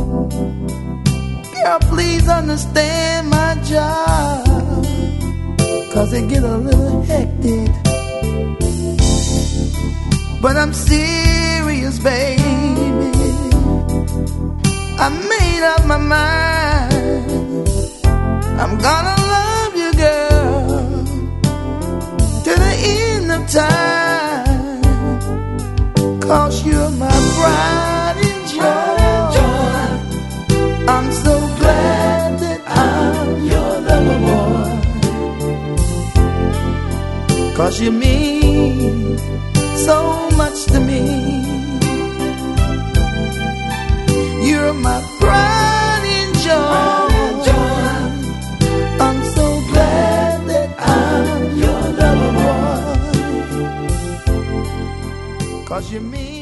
Girl, please understand my job, 'cause it get a little hectic. But I'm serious, baby. I made up my mind. I'm gonna love you, girl, to the end of time. 'Cause you're my pride and joy. I'm so glad that I'm your lover boy. 'Cause you mean so much to me. You're my pride and joy. I'm so glad that I'm your lover boy. 'Cause you mean